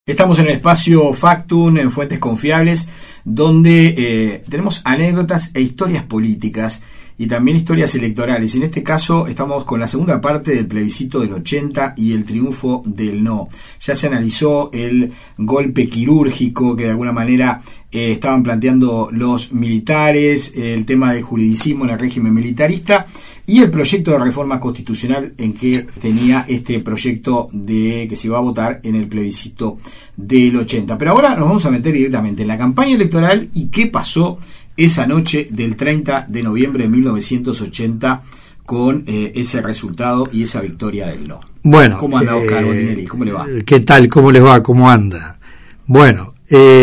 Estamos en el espacio Factum, en Fuentes Confiables, donde tenemos anécdotas e historias políticas y también historias electorales. En este caso estamos con la segunda parte del plebiscito del 80 y el triunfo del no. Ya se analizó el golpe quirúrgico que de alguna manera estaban planteando los militares, el tema del juridicismo en el régimen militarista y el proyecto de reforma constitucional en que tenía este proyecto de que se iba a votar en el plebiscito del 80. Pero ahora nos vamos a meter directamente en la campaña electoral y qué pasó esa noche del 30 de noviembre de 1980 con ese resultado y esa victoria del no. Bueno, ¿cómo anda Oscar Botinelli? ¿Cómo le va? ¿Qué tal? ¿Cómo les va? ¿Cómo anda? Bueno,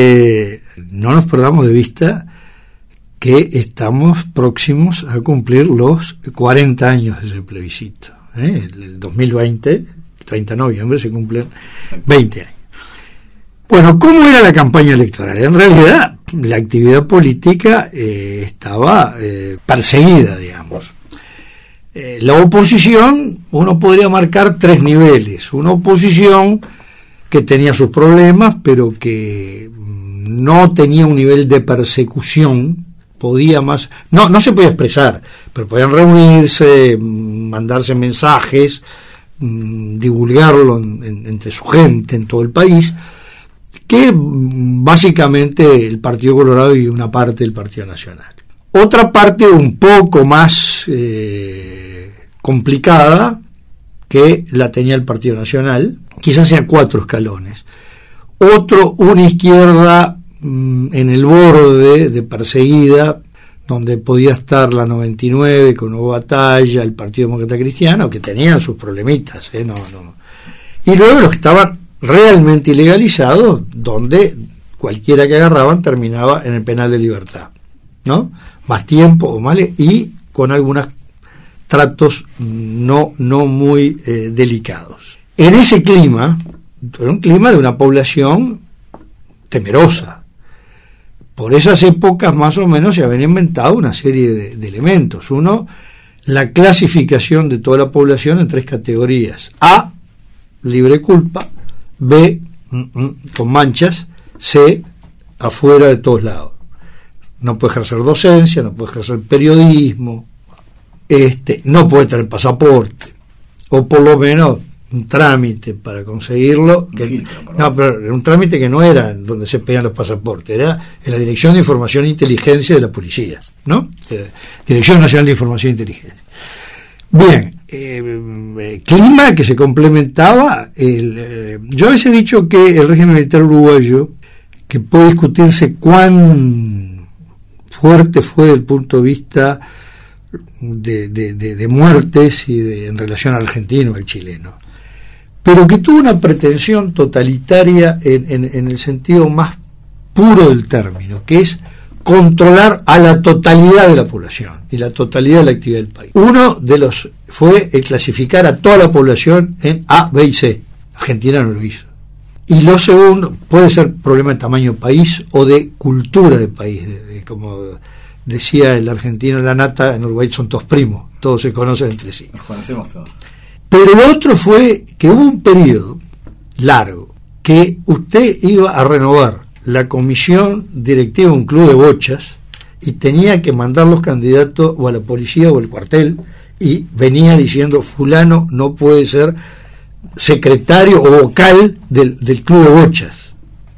no nos perdamos de vista que estamos próximos a cumplir los 40 años de ese plebiscito. El 2020, el 30 de noviembre, se cumplen 20 años. Bueno, ¿cómo era la campaña electoral? En realidad, la actividad política estaba perseguida, digamos. La oposición, uno podría marcar tres niveles. Una oposición que tenía sus problemas, pero que no tenía un nivel de persecución, podía más, no se podía expresar, pero podían reunirse, mandarse mensajes, divulgarlo entre su gente en todo el país, que básicamente el Partido Colorado y una parte del Partido Nacional. Otra parte un poco más complicada, que la tenía el Partido Nacional, quizás sea 4 escalones. Una izquierda en el borde de perseguida, donde podía estar la 99 con Hugo Batalla, el Partido Demócrata Cristiano, que tenían sus problemitas, y luego los que estaban realmente ilegalizados, donde cualquiera que agarraban terminaba en el penal de libertad, ¿no? Más tiempo o mal, y con algunos tratos no muy delicados. En ese clima, era un clima de una población temerosa. Por esas épocas más o menos se habían inventado una serie de elementos. Uno, la clasificación de toda la población en 3 categorías. A, libre culpa. B, con manchas. C, afuera de todos lados. No puede ejercer docencia, no puede ejercer periodismo, no puede tener pasaporte, o por lo menos un trámite para conseguirlo, pero era un trámite que no era donde se pedían los pasaportes, era en la Dirección de Información e Inteligencia de la Policía, ¿no? Dirección Nacional de Información e Inteligencia. Bien, clima que se complementaba, yo a veces he dicho que el régimen militar uruguayo, que puede discutirse cuán fuerte fue desde el punto de vista de muertes y en relación al argentino, al chileno, pero que tuvo una pretensión totalitaria en el sentido más puro del término, que es controlar a la totalidad de la población y la totalidad de la actividad del país. Uno de los fue el clasificar a toda la población en A, B y C. Argentina no lo hizo. Y lo segundo puede ser problema de tamaño país o de cultura de país, como decía el argentino, la nata, en Uruguay son todos primos, todos se conocen entre sí. Nos conocemos todos. Pero lo otro fue que hubo un periodo largo que usted iba a renovar la comisión directiva de un club de bochas y tenía que mandar los candidatos o a la policía o al cuartel, y venía diciendo fulano no puede ser secretario o vocal del club de bochas.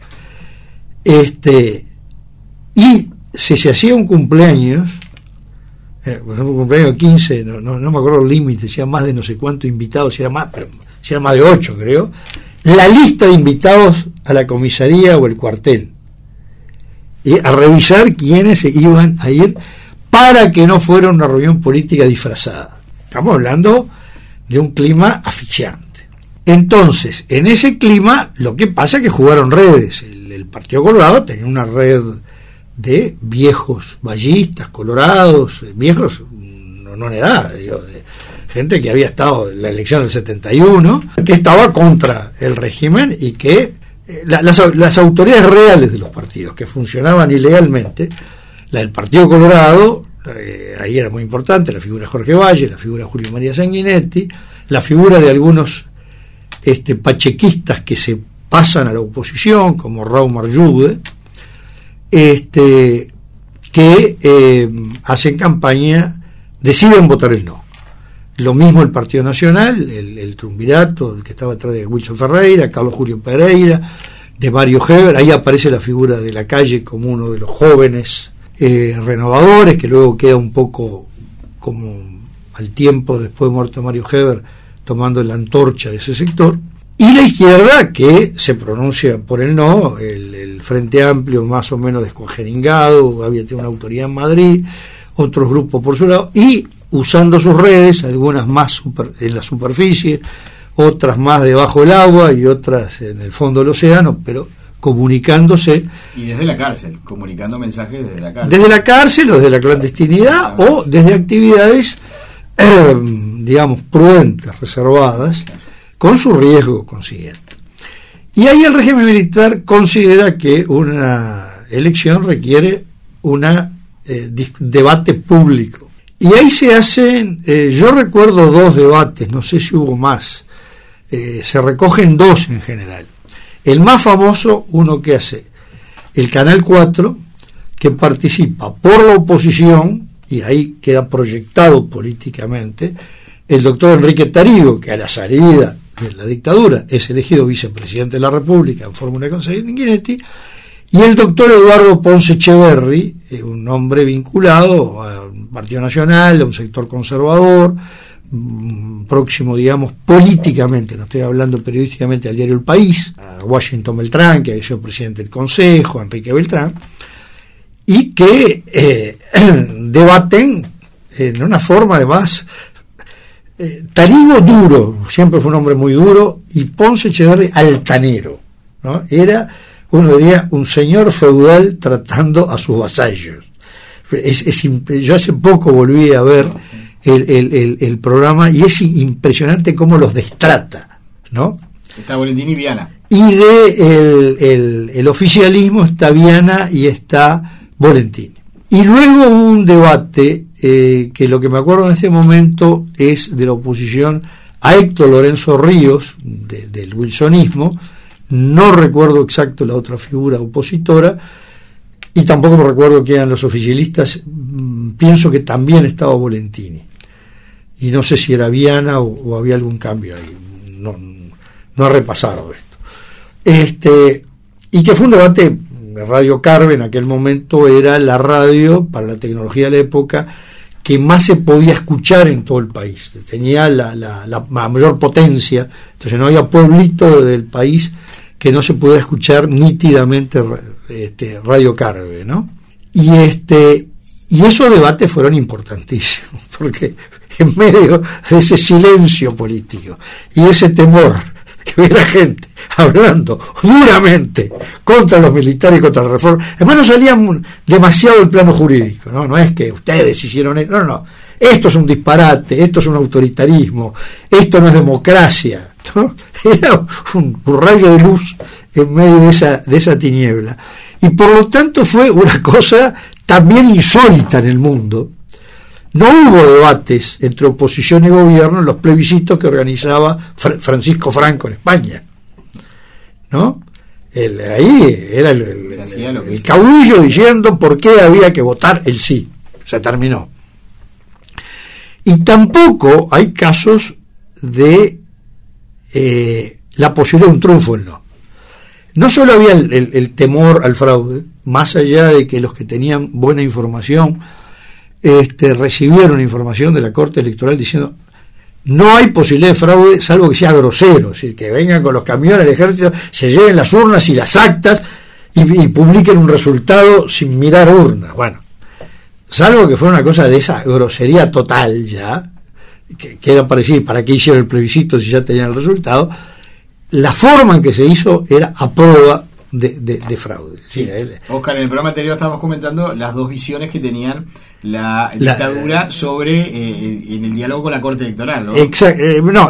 Y si se hacía un cumpleaños, por ejemplo, un cumpleaños 15, no me acuerdo el límite, si era más de no sé cuántos invitados, si era más de 8, creo, la lista de invitados a la comisaría o el cuartel, y a revisar quiénes se iban a ir para que no fuera una reunión política disfrazada. Estamos hablando de un clima asfixiante. Entonces, en ese clima, lo que pasa es que jugaron redes. El Partido Colorado tenía una red de viejos ballistas, colorados, viejos, no en edad, gente que había estado en la elección del 71, que estaba contra el régimen y que las autoridades reales de los partidos que funcionaban ilegalmente, la del Partido Colorado, ahí era muy importante la figura de Jorge Valle, la figura de Julio María Sanguinetti, la figura de algunos pachequistas que se pasan a la oposición, como Raúl Marjude, que hacen campaña, deciden votar el no. Lo mismo el Partido Nacional, el triunvirato, el que estaba atrás de Wilson Ferreira, Carlos Julio Pereira, de Mario Heber. Ahí aparece la figura de Lacalle como uno de los jóvenes renovadores, que luego queda un poco como al tiempo, después de muerto Mario Heber, tomando la antorcha de ese sector. Y la izquierda, que se pronuncia por el no, el Frente Amplio más o menos descongeringado, había tenido una autoridad en Madrid, otros grupos por su lado, y usando sus redes, algunas más en la superficie, otras más debajo del agua y otras en el fondo del océano, pero comunicándose. Y desde la cárcel, comunicando mensajes desde la cárcel. Desde la cárcel o desde la clandestinidad o desde actividades, digamos, prudentes, reservadas, con su riesgo consiguiente. Y ahí el régimen militar considera que una elección requiere un debate público. Y ahí se hacen, yo recuerdo 2 debates, no sé si hubo más, se recogen 2 en general. El más famoso, uno que hace el Canal 4, que participa por la oposición, y ahí queda proyectado políticamente, el doctor Enrique Tarrigo, que a la salida de la dictadura es elegido vicepresidente de la República en fórmula con Sanguinetti, y el doctor Eduardo Ponce Echeverri, un hombre vinculado al Partido Nacional, a un sector conservador, próximo, digamos, políticamente, no estoy hablando periodísticamente, al diario El País, a Washington Beltrán, que había sido presidente del Consejo, a Enrique Beltrán, y que debaten en una forma además. Tarrigo duro, siempre fue un hombre muy duro, y Ponce Echeverri altanero, ¿no? Era, uno diría, un señor feudal tratando a sus vasallos. Yo hace poco volví a ver el programa y es impresionante cómo los destrata, ¿no? Está Volentini y Viana. Y el oficialismo está Viana y está Volentini. Y luego hubo un debate que lo que me acuerdo en este momento es de la oposición a Héctor Lorenzo Ríos, del wilsonismo. No recuerdo exacto la otra figura opositora, y tampoco me recuerdo quién eran los oficialistas. Pienso que también estaba Volentini, y no sé si era Viana o había algún cambio ahí. No he repasado esto. Y que fue un debate. Radio Carve en aquel momento era la radio, para la tecnología de la época, que más se podía escuchar en todo el país. Tenía la mayor potencia, entonces no había pueblito del país que no se pudiera escuchar nítidamente Radio Carve, ¿no? Y esos debates fueron importantísimos, porque en medio de ese silencio político y ese temor que hubiera gente hablando duramente contra los militares y contra la reforma, además no salían demasiado del plano jurídico, no es que ustedes hicieron eso, no, esto es un disparate, esto es un autoritarismo, esto no es democracia, ¿no? Era un rayo de luz en medio de esa tiniebla, y por lo tanto fue una cosa también insólita en el mundo. No hubo debates entre oposición y gobierno en los plebiscitos que organizaba Francisco Franco en España, ¿no? Ahí era el caudillo diciendo por qué había que votar el sí. Se terminó. Y tampoco hay casos de la posibilidad de un triunfo en no. No solo había el temor al fraude, más allá de que los que tenían buena información recibieron información de la Corte Electoral diciendo no hay posibilidad de fraude salvo que sea grosero, es decir, que vengan con los camiones del ejército, se lleven las urnas y las actas y publiquen un resultado sin mirar urnas. Bueno, salvo que fuera una cosa de esa grosería total ya, que era para decir, ¿para qué hicieron el plebiscito si ya tenían el resultado? La forma en que se hizo era a prueba de fraude. Sí. Oscar, en el programa anterior estábamos comentando las 2 visiones que tenían la dictadura sobre en el diálogo con la Corte Electoral, ¿no? Exacto.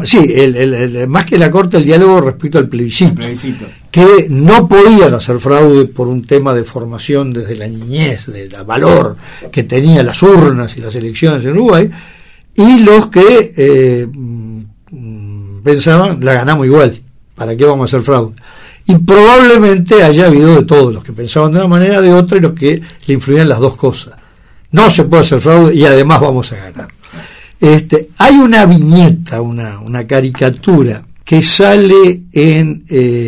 Más que la Corte, el diálogo respecto al plebiscito. Que no podían hacer fraude por un tema de formación desde la niñez, del valor que tenían las urnas y las elecciones en Uruguay, y los que pensaban, la ganamos igual, ¿para qué vamos a hacer fraude? Y probablemente haya habido de todos, los que pensaban de una manera, de otra, y los que le influían las dos cosas. No se puede hacer fraude y además vamos a ganar. Hay una viñeta, una caricatura que sale en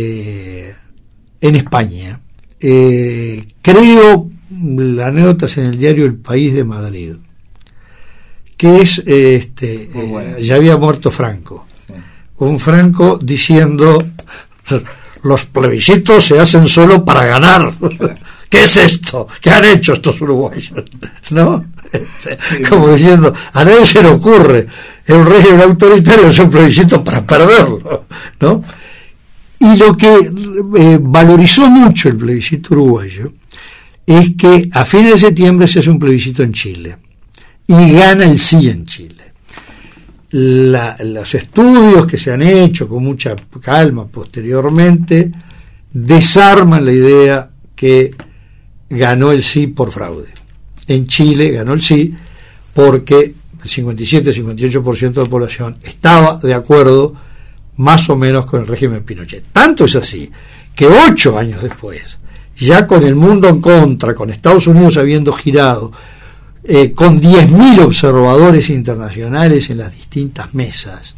España. Creo, la anécdota es en el diario El País de Madrid, que es, ya había muerto Franco. Sí. Un Franco diciendo: los plebiscitos se hacen solo para ganar. Claro. ¿Qué es esto? ¿Qué han hecho estos uruguayos? ¿No? Como diciendo, a nadie se le ocurre, en un régimen autoritario es un plebiscito para perderlo, ¿no? Y lo que valorizó mucho el plebiscito uruguayo es que a fines de septiembre se hace un plebiscito en Chile y gana el sí en Chile. Los estudios que se han hecho con mucha calma posteriormente desarman la idea que ganó el sí por fraude. En Chile ganó el sí porque el 57-58% de la población estaba de acuerdo más o menos con el régimen de Pinochet. Tanto es así que 8 años después, ya con el mundo en contra, con Estados Unidos habiendo girado, con 10.000 observadores internacionales en las distintas mesas,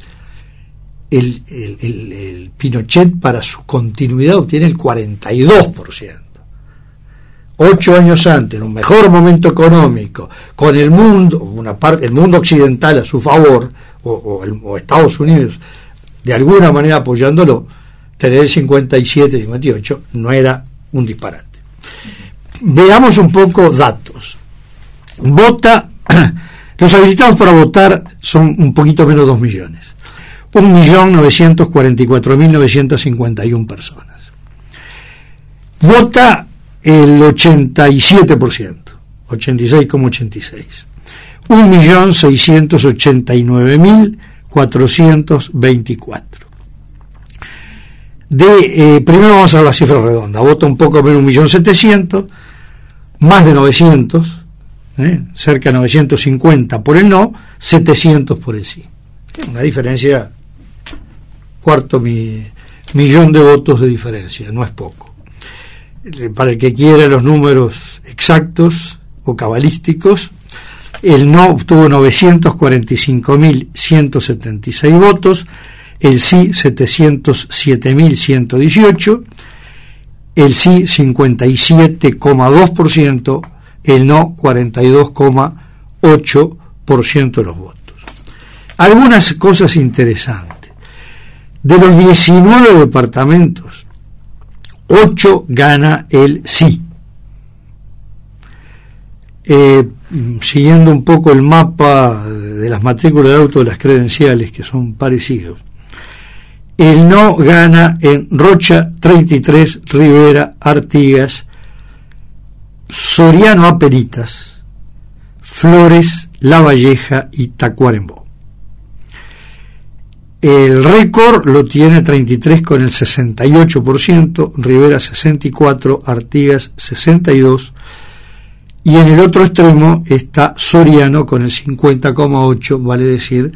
el Pinochet para su continuidad obtiene el 42%. 8 años antes, en un mejor momento económico, con el mundo, el mundo occidental a su favor, o Estados Unidos de alguna manera apoyándolo, tener el 57-58 no era un disparate. Veamos un poco datos. Los habilitados para votar son un poquito menos de 2 millones. 1.944.951 personas. Vota el 87%, 86,86. 1.689.424. Primero vamos a la cifra redonda. Vota un poco menos 1.700.000, más de 900, cerca de 950 por el no, 700 por el sí. Una diferencia, $250,000 de votos de diferencia, no es poco. Para el que quiera los números exactos o cabalísticos, el no obtuvo 945.176 votos, el sí 707.118, el sí 57,2%, el no 42,8% de los votos. Algunas cosas interesantes. De los 19 departamentos, 8 gana el sí. Siguiendo un poco el mapa de las matrículas de auto de las credenciales, que son parecidos, el no gana en Rocha, 33, Rivera, Artigas, Soriano Aperitas, Flores, La Valleja y Tacuarembó. El récord lo tiene 33 con el 68%, Rivera 64, Artigas 62, y en el otro extremo está Soriano con el 50,8, vale decir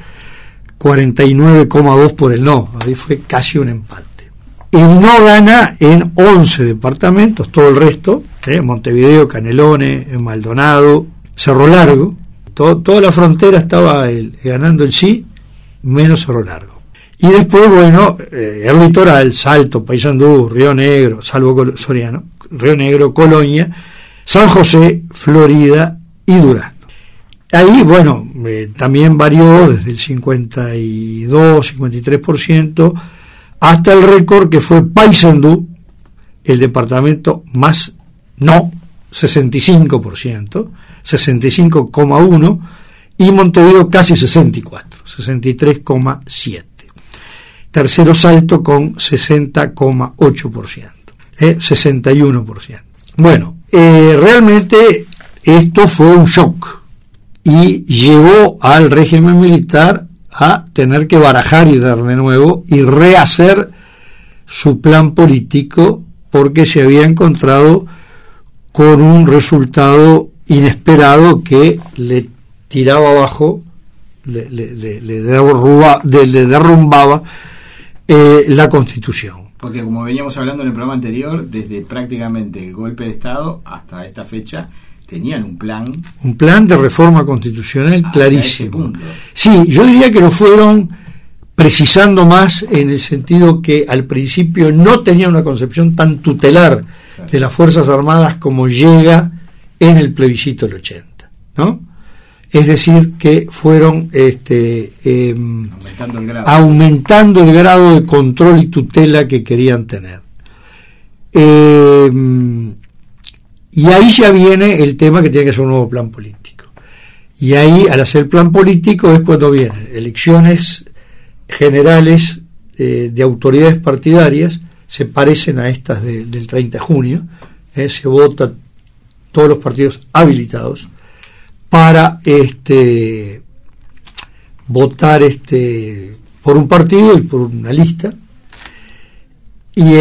49,2 por el no. Ahí fue casi un empate. El no gana en 11 departamentos, todo el resto, Montevideo, Canelones, Maldonado, Cerro Largo, toda la frontera estaba ganando el sí, menos Cerro Largo. Y después, bueno, el litoral, Salto, Paysandú, Río Negro, salvo Soriano, Río Negro, Colonia, San José, Florida y Durazno. Ahí, bueno, también varió desde el 52, 53% hasta el récord que fue Paysandú, el departamento más no, 65%, 65,1%, y Montevideo casi 64, 63,7%. Tercero Salto con 60,8%, 61%. Bueno, realmente esto fue un shock y llevó al régimen militar a tener que barajar y dar de nuevo y rehacer su plan político, porque se había encontrado con un resultado inesperado que le tiraba abajo, le derrumbaba la Constitución. Porque como veníamos hablando en el programa anterior, desde prácticamente el golpe de Estado hasta esta fecha, tenían un plan. Un plan de reforma constitucional clarísimo. Sí, yo diría que lo fueron precisando más en el sentido que al principio no tenía una concepción tan tutelar de las Fuerzas Armadas como llega en el plebiscito del 80, ¿no? Es decir, que fueron aumentando el grado de control y tutela que querían tener. Y ahí ya viene el tema que tiene que ser un nuevo plan político. Y ahí, al hacer plan político, es cuando vienen elecciones generales de autoridades partidarias, se parecen a estas del 30 de junio, se votan todos los partidos habilitados para votar por un partido y por una lista, y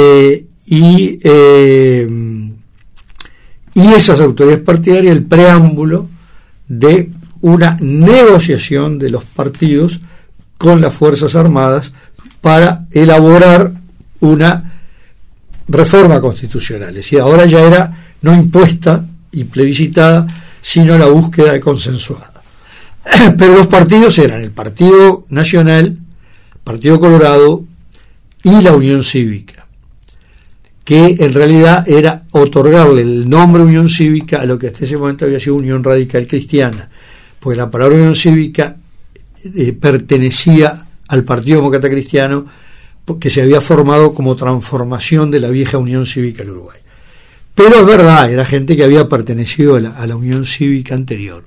esas autoridades partidarias, el preámbulo de una negociación de los partidos con las Fuerzas Armadas para elaborar una reforma constitucional. Es decir, ahora ya era no impuesta y plebiscitada, sino la búsqueda de consensuada. Pero los partidos eran el Partido Nacional, Partido Colorado y la Unión Cívica, que en realidad era otorgarle el nombre Unión Cívica a lo que hasta ese momento había sido Unión Radical Cristiana, porque la palabra Unión Cívica pertenecía al Partido Demócrata Cristiano, que se había formado como transformación de la vieja Unión Cívica del Uruguay. Pero es verdad, era gente que había pertenecido a la Unión Cívica anterior.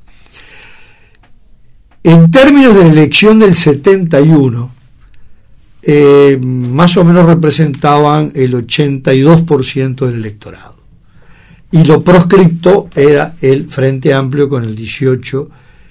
En términos de la elección del 71, más o menos representaban el 82% del electorado. Y lo proscripto era el Frente Amplio con el 18%.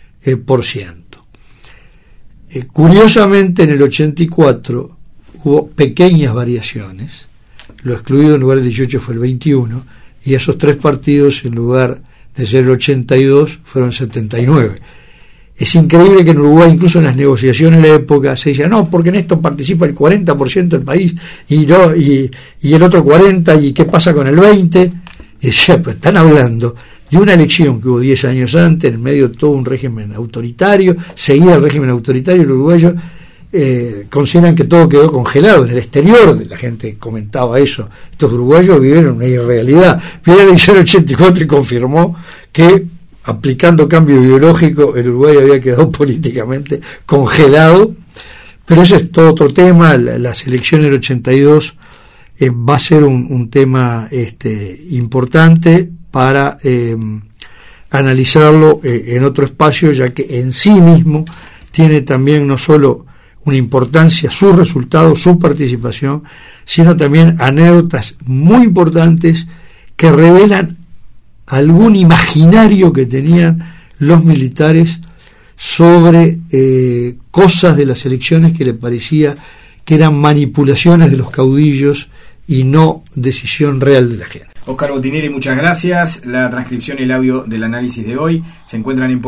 Curiosamente, en el 84 hubo pequeñas variaciones. Lo excluido en lugar del 18 fue el 21, y esos tres partidos, en lugar de ser el 82, fueron 79. Es increíble que en Uruguay, incluso en las negociaciones de la época, se decía, no, porque en esto participa el 40% del país, y el otro 40%, ¿y qué pasa con el 20%? Y decía, pues están hablando de una elección que hubo 10 años antes, en medio de todo un régimen autoritario, seguía el régimen autoritario, el uruguayo consideran que todo quedó congelado. En el exterior la gente comentaba eso, estos uruguayos vivieron una irrealidad. Vino la elección 84 y confirmó que, aplicando cambio biológico, el Uruguay había quedado políticamente congelado. Pero ese es todo otro tema. Las elecciones del 82 va a ser un tema importante para analizarlo en otro espacio, ya que en sí mismo tiene también no solo una importancia sus resultados, su participación, sino también anécdotas muy importantes que revelan algún imaginario que tenían los militares sobre cosas de las elecciones que le parecía que eran manipulaciones de los caudillos y no decisión real de la gente. Oscar Botinelli, muchas gracias. La transcripción y el audio del análisis de hoy se encuentran en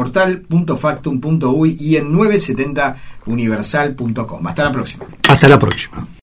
portal.factum.uy y en 970universal.com. Hasta la próxima. Hasta la próxima.